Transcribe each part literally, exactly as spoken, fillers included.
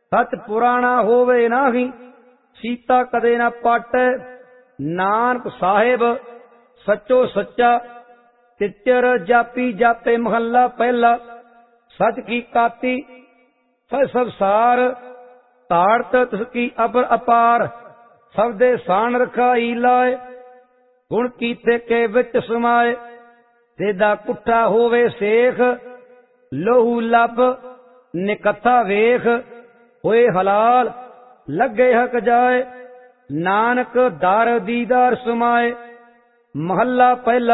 सच पुराना होवे नाही, सीता कदे न पाटै। नानक साहिब सचो सच्चा, तिचर जापी जापे महला पहला। सच की काती सच सब सार, ताड़त तिसकी अपर अपार। सबदे सान रखाई लाए, गुण कीते के विच समाए। तेदा कुट्ठा होवे सेख, लोहू लब निकथा वेख। होए हलाल लगे हक जाए, नानक दार दीदार समाए। महला पहला।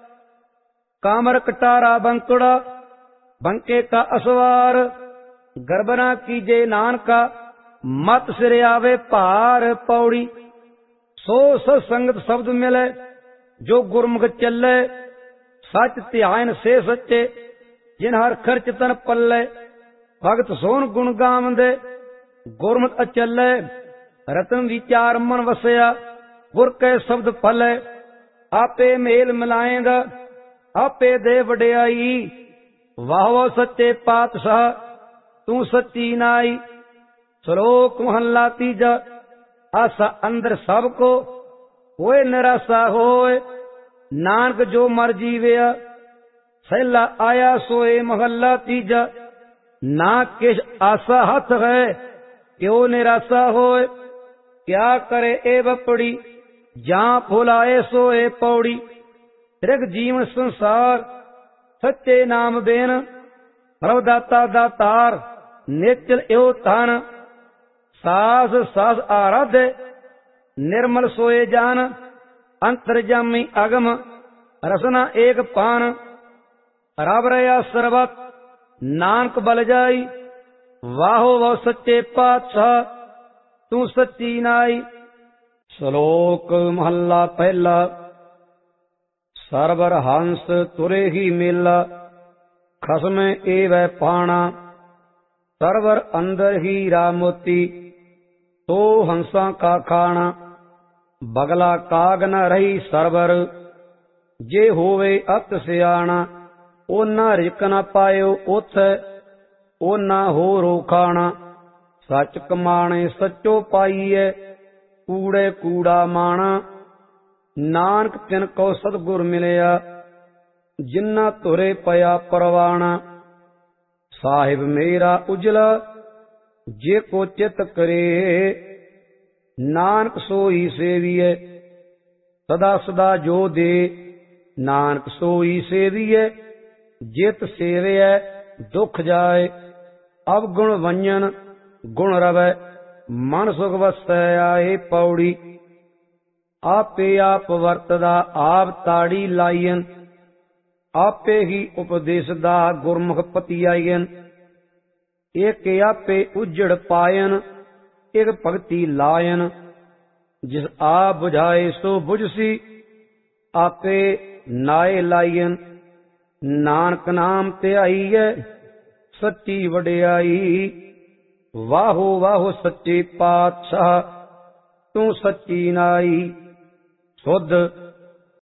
कामर कटारा बंकुड़ा, बंके का असवार। गर्भना कीजे नानका, मत सिर आवे भार पौड़ी। सो सत्संगत शब्द मिले, जो गुरमुख चले। सच ध्यान से सच्चे, जिन हर खर्च तन पल्ले। भगत सोन गुण गावंदे, गुरमत अचले। रतन विचार मन वसया, गुर के शब्द फले। आपे मेल मिलाएगा, आपे दे वडियाई। वाह वाह सच्चे पातशाह, तू सच्ची नाई। श्लोक महला तीजा। आसा अंदर सबको, होए निराशा होए। नानक जो मर जीवया, सैला आया सोए। महला तीजा। ना किश आशा हथ है, क्यों निराशा होए। क्या करे ए बपड़ी, जहां फुलाए सोए पौड़ी। त्रिग जीवन संसार, सच्चे नाम बेन। प्रभ दाता दातार, निचल एव धन। सास सास आराधे, निर्मल सोए जान। अंतर्जामी अगम, रसना एक पान। रब रया सरबत, नानक बल जाई। वाहो वाह सच्चे पातशाह, तू सच्ची नाई। श्लोक महला पहला। सरबर हंस तुरे ही मेला, खसम एवै पाणा। सरवर अंदर ही रामोती, तो हंसा का खाना। बगला काग न रही सरवर, जे होवे अत सियाणा। ओना रिक न पायो उथ, ओना हो रोखाणा। सच कमाणे सचो पाईए, कूड़े कूड़ा माणा। नानक तिन को सतगुर मिलया, जिन्ना तुरे पया परवाणा। साहिब मेरा उजला, जे को चित करे। नानक सोई सेविए, सदा सदा जो दे। नानक सोई सेविए, जित सेवै दुख जाए। अब गुण वंजन गुण रवै, मन सुख वसै आए पौड़ी। आपे आप वरतदा आप ताड़ी लाईन। आपे ही उपदेशदा गुरमुख पतियायन। एक आपे उजड़ पायन, एक भगति लायन। जिस आप बुझाए सो बुझसी, आपे नाए लायन। नानक नाम ध्याईए, सच्ची वडियाई। वाहो वाहो सच्चे पातशाह, तू सच्ची नाई। सुध